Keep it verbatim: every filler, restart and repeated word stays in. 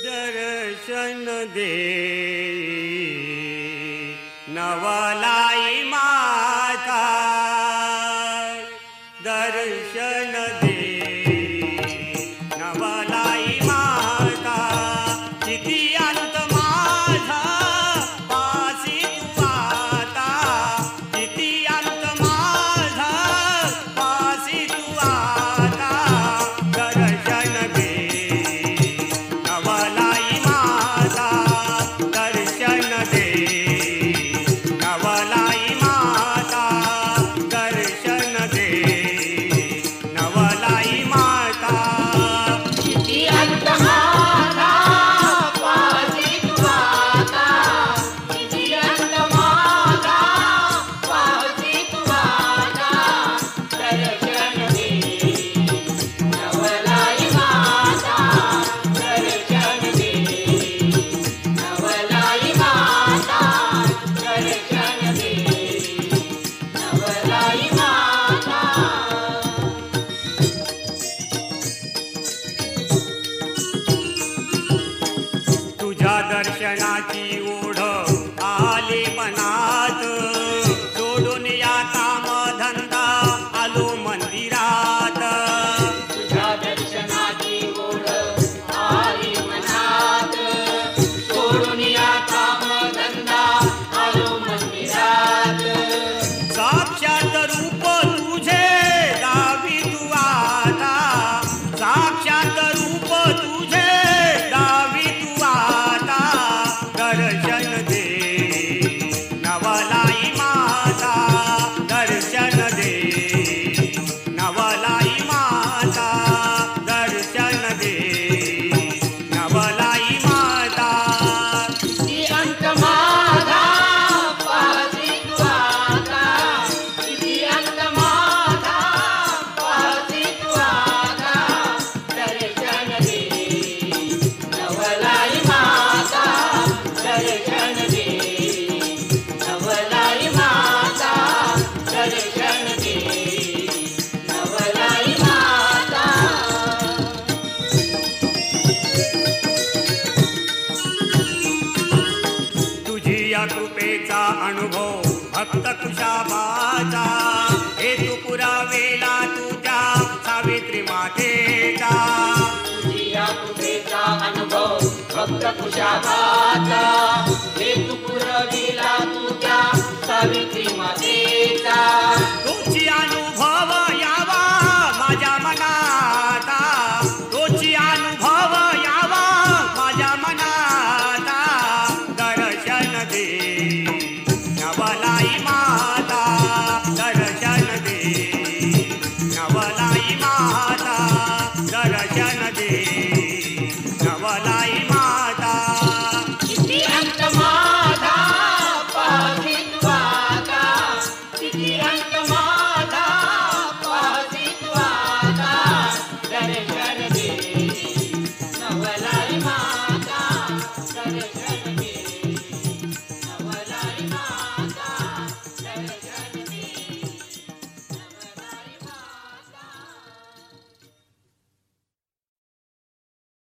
दर्शन दे नवलाई माता दर्शन दे नवलाई माता किती अंत माझा पासी तू आता किती अंत माझा पासी तू आता दर्शन दे नवलाई माता दर्शन दे नवलाई माता दर्शन दे नवलाई माता किती अंत माझा पासी तू आता किती अंत माझा पासी तू आता दर्शन दे नवलाई माता दर्शन दे नवलाई माता दर्शन दे नवलाई माता तुझ्या दर्शनाची ओढ आली मनात सोडून या काम धंदा आलो मंदिरात तुझ्या दर्शनाची ओढ आली मनात सोडून या काम धंदा आलो मंदिरात साक्षात रूप तुझे दावी तू आता साक्षात रूप तुझे दावी तू आता दर्शन दे नवलाई माता दर्शन दे नवलाई माता दर्शन दे नवलाई माता किती अंत माझा पासी तू आता किती अंत माझा पासी तू आता दर्शन दे नवलाई माता दर्शन दे नवलाई माता दर्शन दे नवलाई माता तुझी या कृपेचा अनुभव भक्त कुशाबाचा हेतू पुरावेला तुझ्या सावित्री मातेचा तुझी या कृपेचा अनुभव भक्त कुशाबाचा हेतू पुरविला तुझ्या सावित्री मातेचा तोची अनुभव यावा माझ्या मनाता तोची अनुभव यावा माझ्या मनाता दर्शन दे नवलाई माता दर्शन दे नवलाई माता दर्शन दे नवलाई माता किती अंत माझा पासी तू आता किती अंत माझा पासी तू आता दर्शन दे